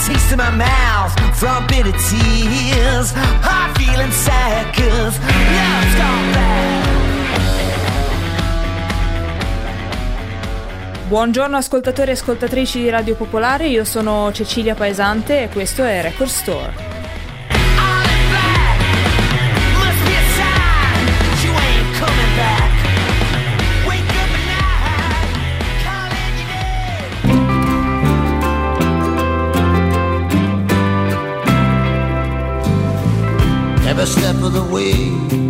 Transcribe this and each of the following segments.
taste in my mouth from bitter tears. I'm feeling sad 'cause love's gone bad. Buongiorno ascoltatori e ascoltatrici di Radio Popolare, io sono Cecilia Paesante e questo è Record Store. Every step of the way,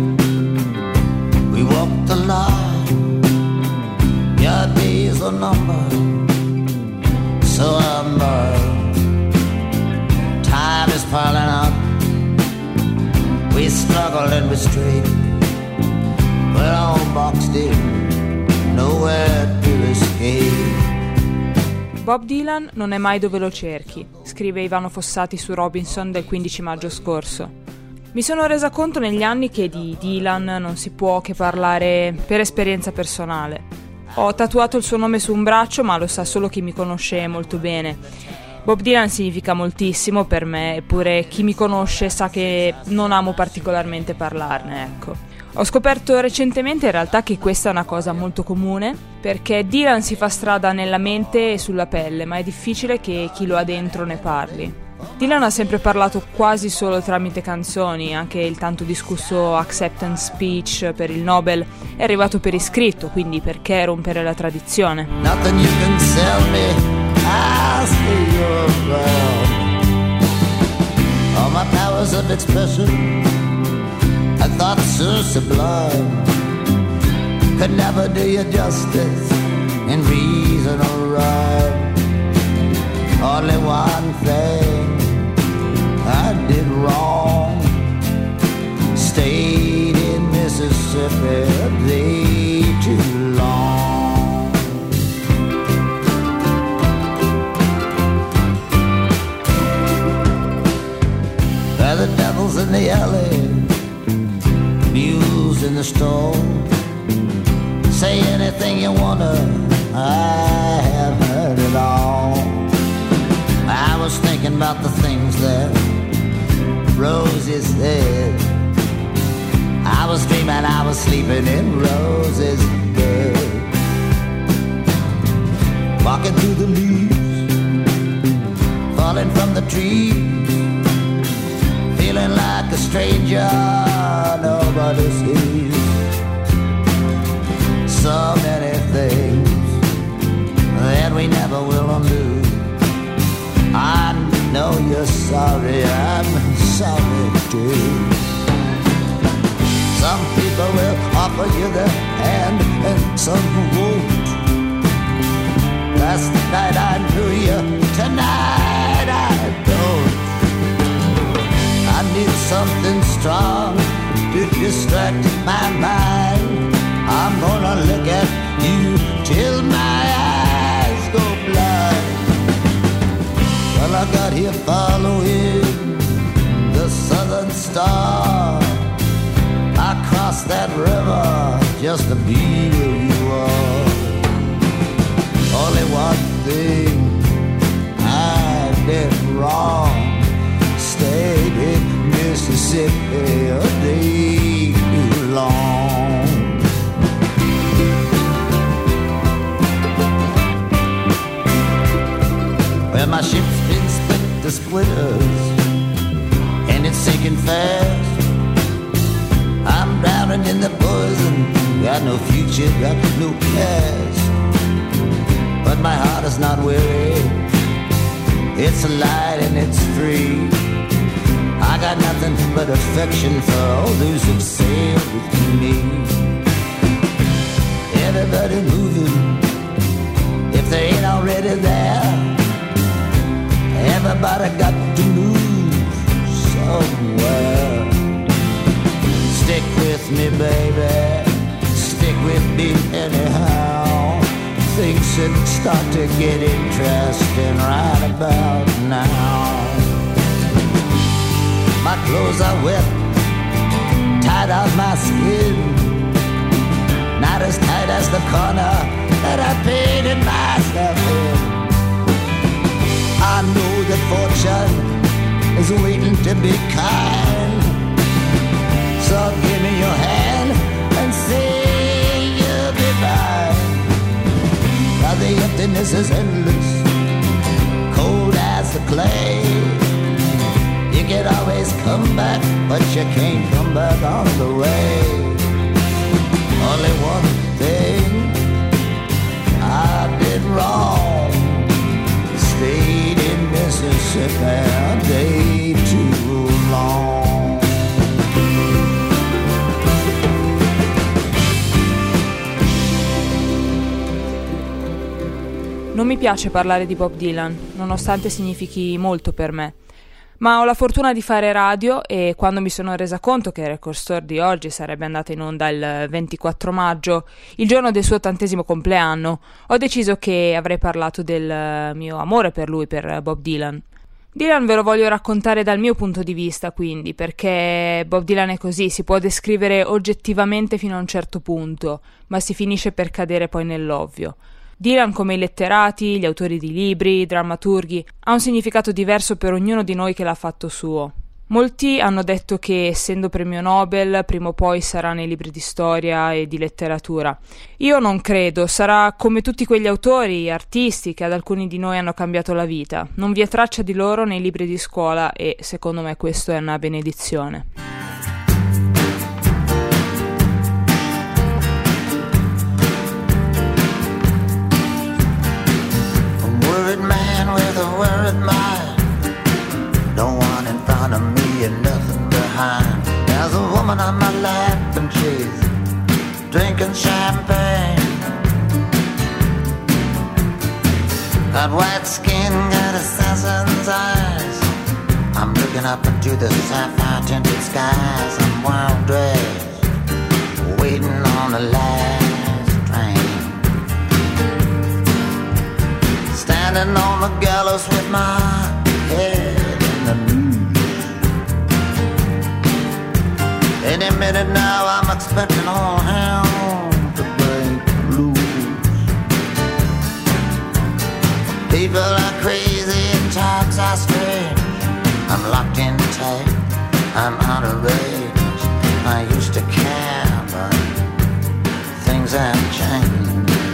we walk the line. Your days are numbered, so am I. Time is piling up. We struggle and we strain. We're all boxed in, nowhere to escape. Bob Dylan non è mai dove lo cerchi, scrive Ivano Fossati su Robinson del 15 maggio scorso. Mi sono resa conto negli anni che di Dylan non si può che parlare per esperienza personale. Ho tatuato il suo nome su un braccio, ma lo sa solo chi mi conosce molto bene. Bob Dylan significa moltissimo per me, eppure chi mi conosce sa che non amo particolarmente parlarne, ecco. Ho scoperto recentemente in realtà che questa è una cosa molto comune, perché Dylan si fa strada nella mente e sulla pelle, ma è difficile che chi lo ha dentro ne parli. Dylan ha sempre parlato quasi solo tramite canzoni, anche il tanto discusso acceptance speech per il Nobel è arrivato per iscritto, quindi perché rompere la tradizione? Nothing you can sell me, I'll stay around. All my powers of expression, I thought so sublime, could never do you justice in reason or rhyme. Only one thing I did wrong, stayed in Mississippi a day too long. Where the devil's in the alley, mules in the store, say anything you wanna, I have heard it all. I was thinking about the things that Rosie said. I was dreaming I was sleeping in Rosie's bed. Walking through the leaves, falling from the trees, feeling like a stranger nobody sees. So many things that we never will undo. I know you're sorry, I'm sorry too. Some people will offer you their hand and some won't. Last night I knew you, tonight I don't. I need something strong to distract my mind. I'm gonna look at you till my eyes go blind. Well, I got here following the southern star. I crossed that river just to be where you are. Only one thing I did wrong, stayed in Mississippi a day too long. Well, my ship's been split to splitters, and it's sinking fast. I'm drowning in the poison, got no future, got no past. But my heart is not weary, it's light and it's free. I got nothing but affection for all those who've sailed with me. Everybody moving, if they ain't already there. Everybody got to move somewhere. Stick with me, baby, stick with me anyhow. Things should start to get interesting right about now. My clothes are wet, tied on my skin, not as tight as the corner that I painted myself in. I know that fortune is waiting to be kind. So give me your hand and say you'll be mine. Now the emptiness is endless, cold as the clay. You can always come back, but you can't come back on the way. Only one thing I did wrong, stayed in Mississippi a day too long. Non mi piace parlare di Bob Dylan, nonostante significhi molto per me. Ma ho la fortuna di fare radio e quando mi sono resa conto che Record Store di oggi sarebbe andata in onda il 24 maggio, il giorno del suo 80° compleanno, ho deciso che avrei parlato del mio amore per lui, per Bob Dylan. Dylan ve lo voglio raccontare dal mio punto di vista, quindi, perché Bob Dylan è così, si può descrivere oggettivamente fino a un certo punto, ma si finisce per cadere poi nell'ovvio. Dylan, come i letterati, gli autori di libri, i drammaturghi, ha un significato diverso per ognuno di noi che l'ha fatto suo. Molti hanno detto che, essendo premio Nobel, prima o poi sarà nei libri di storia e di letteratura. Io non credo, sarà come tutti quegli autori, artisti che ad alcuni di noi hanno cambiato la vita. Non vi è traccia di loro nei libri di scuola e, secondo me, questo è una benedizione. With a worried mind, no one in front of me and nothing behind. There's a woman on my lap and she's drinking champagne. Got white skin, got assassin's eyes. I'm looking up into the sapphire tinted skies. I'm well dressed, waiting on the last train. Standing on the gallows with my head in the news. Any minute now I'm expecting all hell to break loose. People are crazy and times are strange. I'm locked in tight, I'm out of range. I used to care, but things have changed.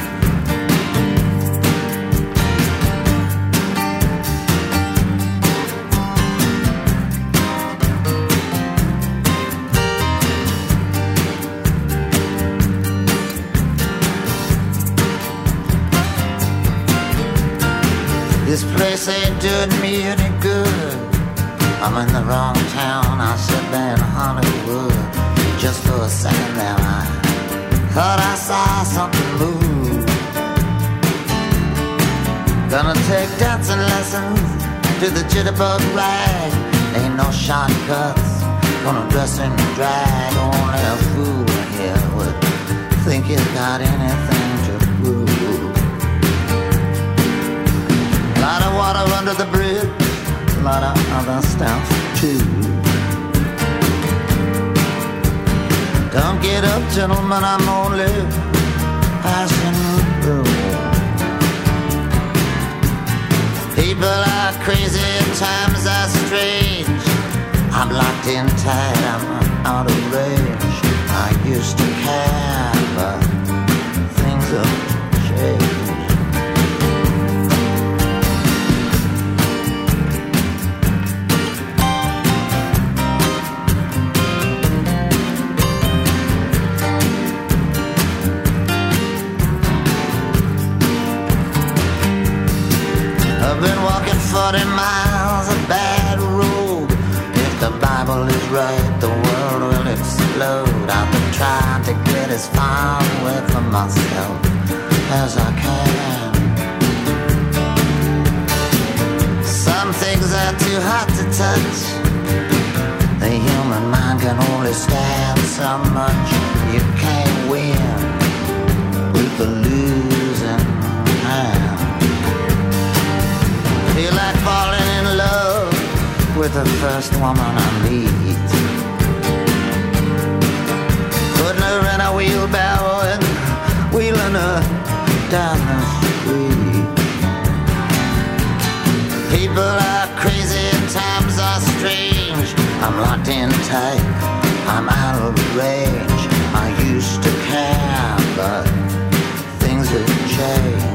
This place ain't doing me any good. I'm in the wrong town, I sit there in Hollywood. Just for a second there I thought I saw something move. Gonna take dancing lessons to the jitterbug rag. Ain't no shortcuts, gonna dress in drag. Only a fool here would think he's got anything to prove. A lot of water under the bridge, a lot of other stuff too. Don't get up, gentlemen, I'm only passing through. People are crazy and times are strange. I'm locked in tight, I'm out of range. I used to care, but things have changed. I've been walking 40 miles of bad road. If the Bible is right, the world will explode. I've been trying to get as far away from myself as I can. Some things are too hot to touch. The human mind can only stand so much. You can't win with the losing hand. Feel like falling in love with the first woman I meet. Putting her in a wheelbarrow and wheeling her down the street. I'm locked in tight, I'm out of range. I used to care, but things have changed.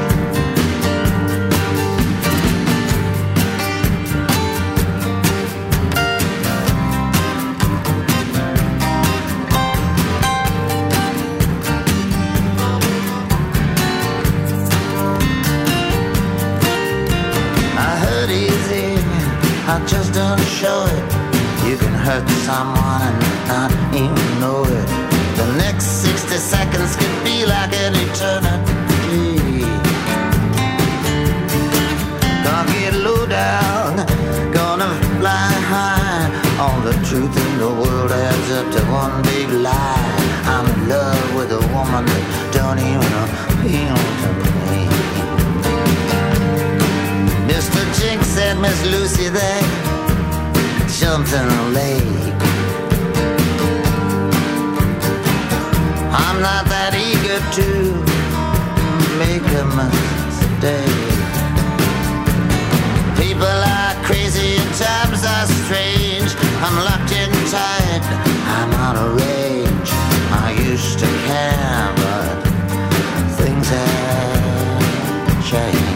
I just don't show it. You can hurt someone and not even know it. The next 60 seconds could be like an eternity. Gonna get low down, gonna fly high. All the truth in the world adds up to one big lie. I'm in love with a woman that don't even appeal to me. Mr. Jinx and Miss Lucy, they jumped in the lake. I'm not that eager to make a mistake. People are crazy and times are strange. I'm locked in tight, I'm out of range. I used to care, but things have changed.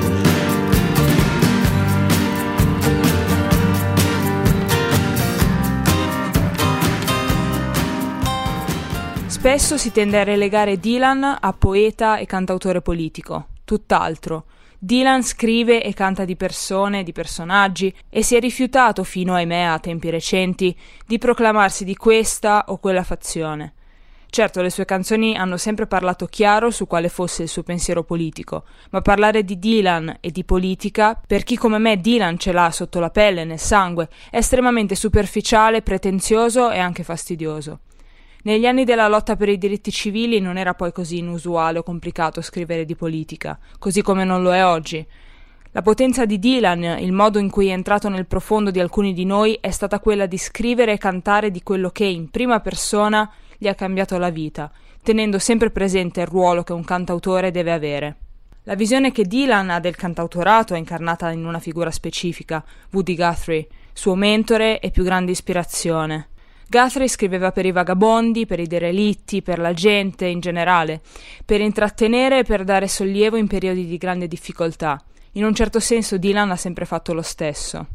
Spesso si tende a relegare Dylan a poeta e cantautore politico. Tutt'altro. Dylan scrive e canta di persone, di personaggi, e si è rifiutato fino, ahimè, a tempi recenti, di proclamarsi di questa o quella fazione. Certo, le sue canzoni hanno sempre parlato chiaro su quale fosse il suo pensiero politico, ma parlare di Dylan e di politica, per chi come me Dylan ce l'ha sotto la pelle, nel sangue, è estremamente superficiale, pretenzioso e anche fastidioso. Negli anni della lotta per i diritti civili non era poi così inusuale o complicato scrivere di politica, così come non lo è oggi. La potenza di Dylan, il modo in cui è entrato nel profondo di alcuni di noi, è stata quella di scrivere e cantare di quello che in prima persona gli ha cambiato la vita, tenendo sempre presente il ruolo che un cantautore deve avere. La visione che Dylan ha del cantautorato è incarnata in una figura specifica, Woody Guthrie, suo mentore e più grande ispirazione. Guthrie scriveva per i vagabondi, per i derelitti, per la gente in generale, per intrattenere e per dare sollievo in periodi di grande difficoltà. In un certo senso Dylan ha sempre fatto lo stesso.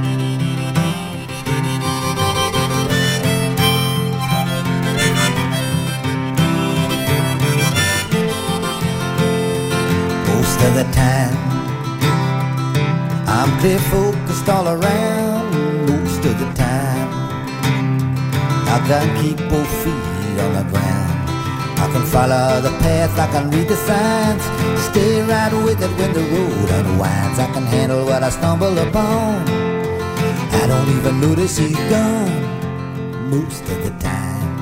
Most of the time I'm clear focused all around. Most of the time I can keep both feet on the ground. I can follow the path, I can read the signs, stay right with it when the road unwinds. I can handle what I stumble upon. I don't even notice he's gone most of the time.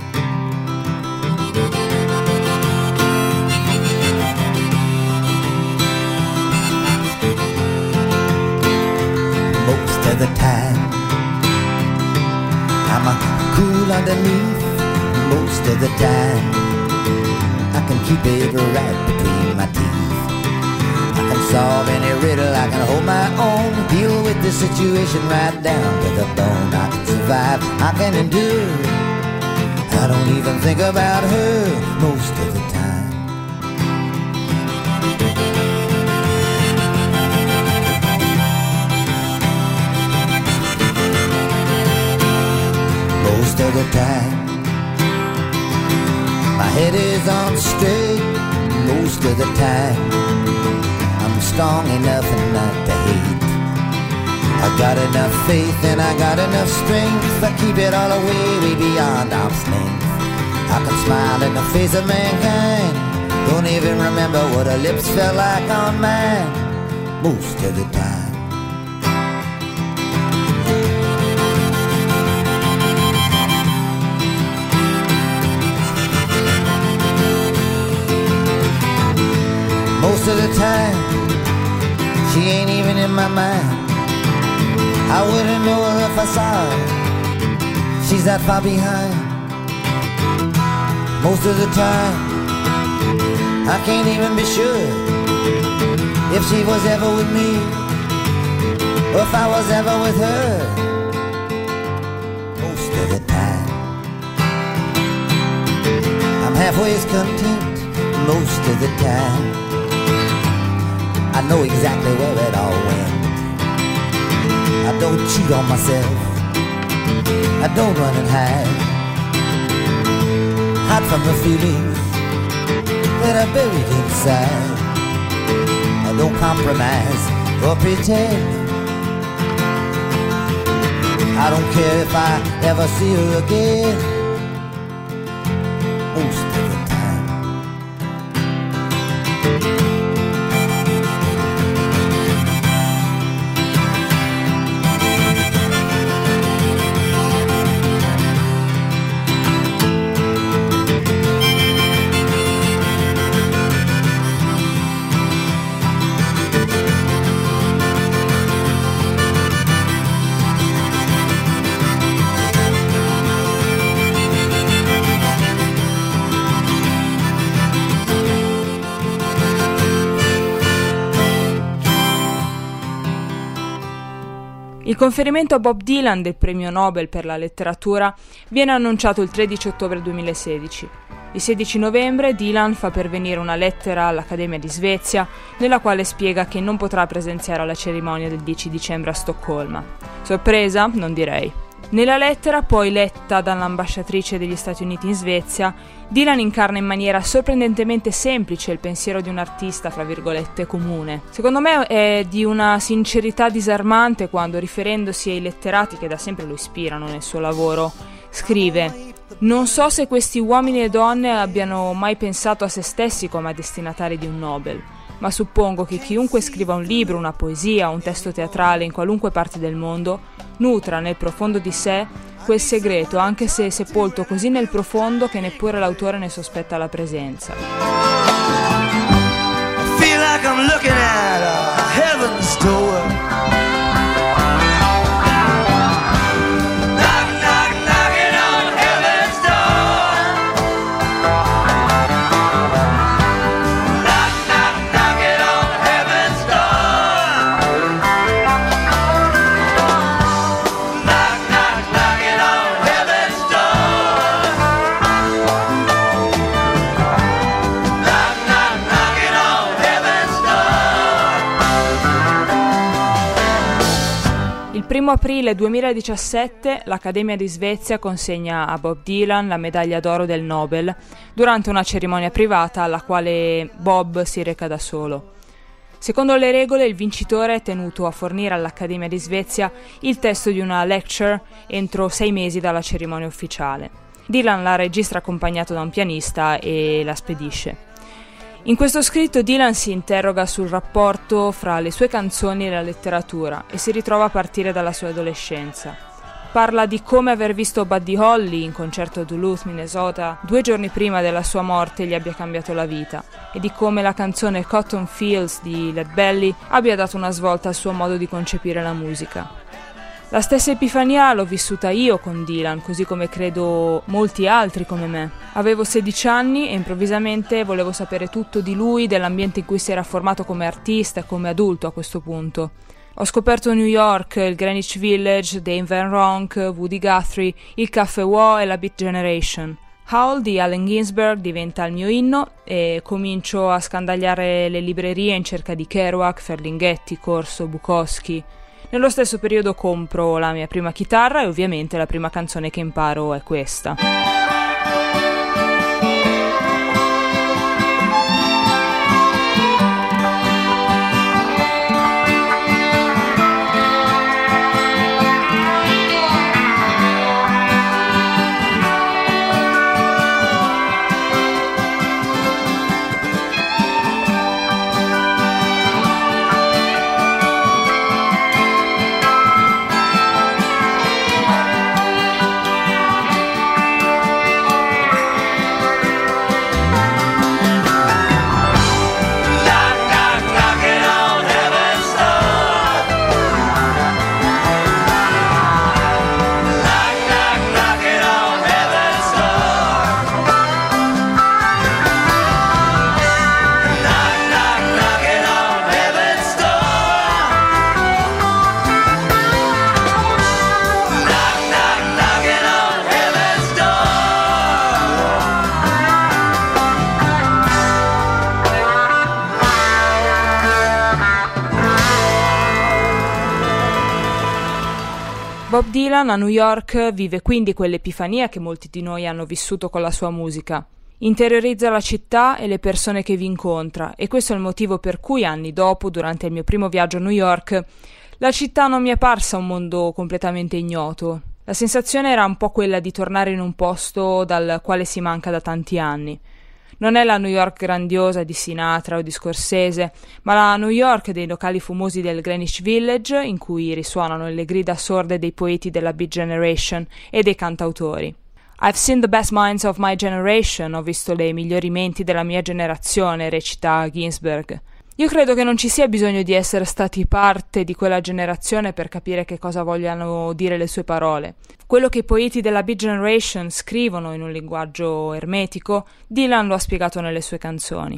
Most of the time I'm cool underneath. Most of the time I can keep it right between my teeth. I can solve any riddle, I can hold my own, deal with the situation right down to the bone. I can survive, I can endure. I don't even think about her most of the time. Most of the time my head is on straight. Most of the time I'm strong enough not to hate. I got enough faith and I got enough strength. I keep it all way beyond arm's length. I can smile in the face of mankind. Don't even remember what her lips felt like on mine. Most of the time. Most of the time, she ain't even in my mind. I wouldn't know her if I saw her. She's that far behind. Most of the time, I can't even be sure if she was ever with me or if I was ever with her. halfway's content most of the time. I know exactly where it all went. I don't cheat on myself, I don't run and hide from the feelings that are buried inside. I don't compromise or pretend. I don't care if I ever see her again. Most of the time. Il conferimento a Bob Dylan del premio Nobel per la letteratura viene annunciato il 13 ottobre 2016. Il 16 novembre Dylan fa pervenire una lettera all'Accademia di Svezia nella quale spiega che non potrà presenziare alla cerimonia del 10 dicembre a Stoccolma. Sorpresa? Non direi. Nella lettera, poi letta dall'ambasciatrice degli Stati Uniti in Svezia, Dylan incarna in maniera sorprendentemente semplice il pensiero di un artista, fra virgolette, comune. Secondo me è di una sincerità disarmante quando, riferendosi ai letterati che da sempre lo ispirano nel suo lavoro, scrive: «Non so se questi uomini e donne abbiano mai pensato a se stessi come a destinatari di un Nobel, ma suppongo che chiunque scriva un libro, una poesia, un testo teatrale in qualunque parte del mondo nutra nel profondo di sé quel segreto, anche se sepolto così nel profondo che neppure l'autore ne sospetta la presenza». I feel like I'm looking at a heaven's door. Il 1 aprile 2017 l'Accademia di Svezia consegna a Bob Dylan la medaglia d'oro del Nobel durante una cerimonia privata alla quale Bob si reca da solo. Secondo le regole, il vincitore è tenuto a fornire all'Accademia di Svezia il testo di una lecture entro 6 mesi dalla cerimonia ufficiale. Dylan la registra accompagnato da un pianista e la spedisce. In questo scritto Dylan si interroga sul rapporto fra le sue canzoni e la letteratura e si ritrova a partire dalla sua adolescenza. Parla di come aver visto Buddy Holly in concerto a Duluth, Minnesota, 2 giorni prima della sua morte gli abbia cambiato la vita, e di come la canzone Cotton Fields di Lead Belly abbia dato una svolta al suo modo di concepire la musica. La stessa epifania l'ho vissuta io con Dylan, così come credo molti altri come me. Avevo 16 anni e improvvisamente volevo sapere tutto di lui, dell'ambiente in cui si era formato come artista e come adulto a questo punto. Ho scoperto New York, il Greenwich Village, Dave Van Ronk, Woody Guthrie, il Caffè Wha e la Beat Generation. Howl di Allen Ginsberg diventa il mio inno e comincio a scandagliare le librerie in cerca di Kerouac, Ferlinghetti, Corso, Bukowski. Nello stesso periodo compro la mia prima chitarra e ovviamente la prima canzone che imparo è questa. Bob Dylan a New York vive quindi quell'epifania che molti di noi hanno vissuto con la sua musica. Interiorizza la città e le persone che vi incontra, e questo è il motivo per cui anni dopo, durante il mio primo viaggio a New York, la città non mi è parsa un mondo completamente ignoto. La sensazione era un po' quella di tornare in un posto dal quale si manca da tanti anni. Non è la New York grandiosa di Sinatra o di Scorsese, ma la New York dei locali fumosi del Greenwich Village, in cui risuonano le grida sorde dei poeti della Beat Generation e dei cantautori. I've seen the best minds of my generation, ho visto le migliori menti della mia generazione, recita Ginsberg. Io credo che non ci sia bisogno di essere stati parte di quella generazione per capire che cosa vogliano dire le sue parole. Quello che i poeti della Beat Generation scrivono in un linguaggio ermetico, Dylan lo ha spiegato nelle sue canzoni.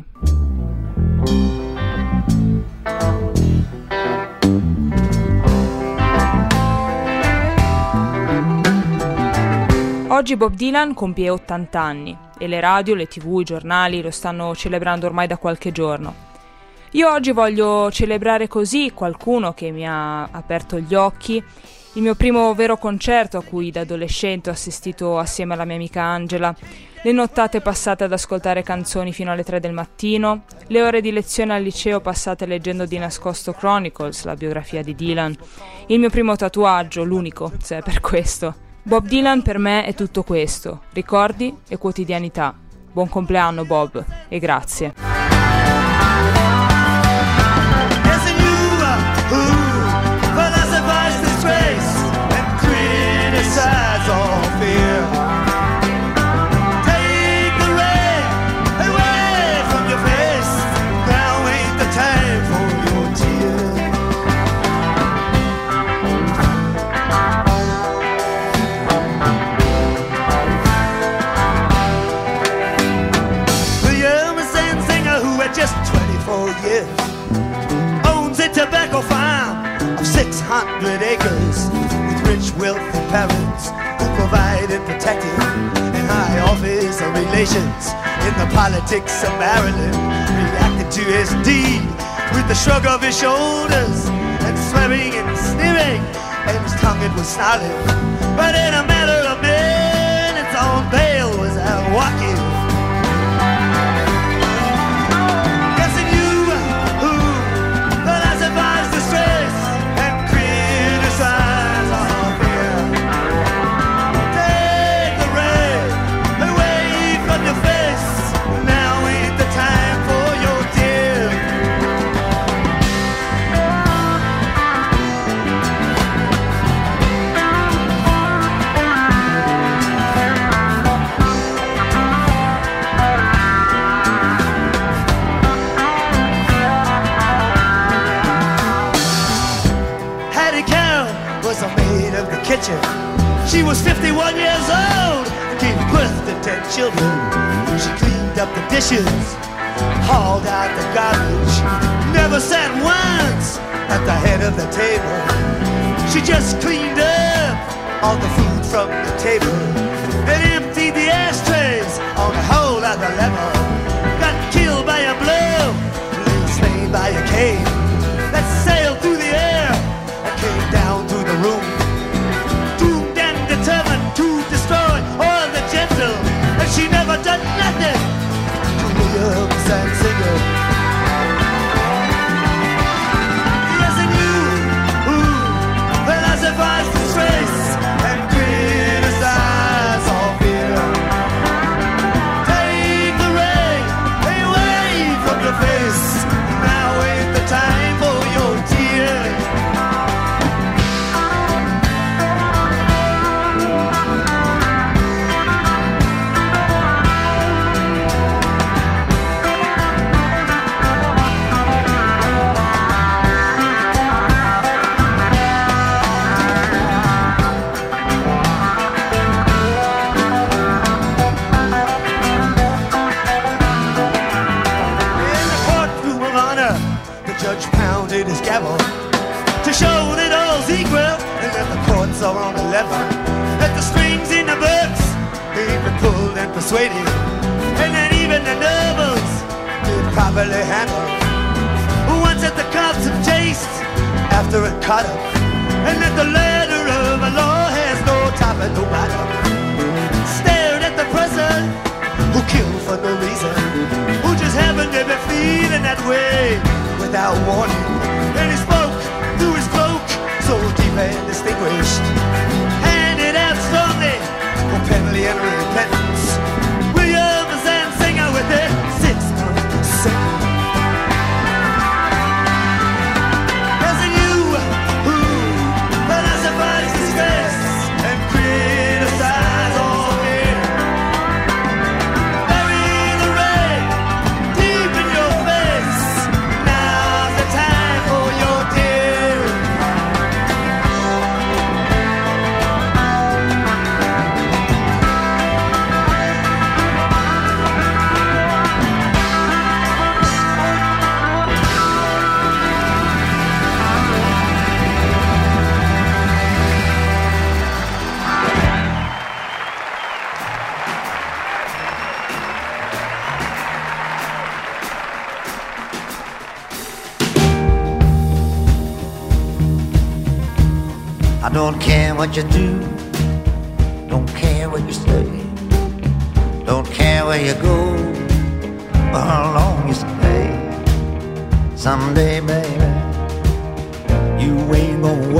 Oggi Bob Dylan compie 80 anni e le radio, le TV, i giornali lo stanno celebrando ormai da qualche giorno. Io oggi voglio celebrare così qualcuno che mi ha aperto gli occhi, il mio primo vero concerto a cui da adolescente ho assistito assieme alla mia amica Angela, le nottate passate ad ascoltare canzoni fino alle 3 del mattino, le ore di lezione al liceo passate leggendo di nascosto Chronicles, la biografia di Dylan, il mio primo tatuaggio, l'unico, se è per questo. Bob Dylan per me è tutto questo, ricordi e quotidianità. Buon compleanno Bob e grazie. Just 24 years, owns a tobacco farm of 600 acres, with rich, wealthy parents who provide and protect him, and high office relations in the politics of Maryland. Reacted to his deed with the shrug of his shoulders, and swearing and sneering, and his tongue it was snarling. But in a matter of minutes, on bail was out walking. She was 51 years old and gave birth to 10 children. She cleaned up the dishes, hauled out the garbage, never sat once at the head of the table. She just cleaned up all the food from the table and emptied the ashtrays on a whole other level. Got killed by a blow, lay slain by a cane that sailed through the air and came down through the room. Determined to destroy all the gentle, and she never done nothing to Williams and Singer. Yes, and you, philosophize disgrace and criticize all fear. Take the rain away from your face. Now ain't the time for your tears. His gavel to show that all's equal and that the courts are on the level, that the strings in the books they've been pulled and persuaded, and that even the nobles did properly handle. Once that the cops have chased after it caught up, and that the ladder of a law I don't care what you do, don't care what you say, don't care where you go or how long you stay. Someday, baby, you ain't gonna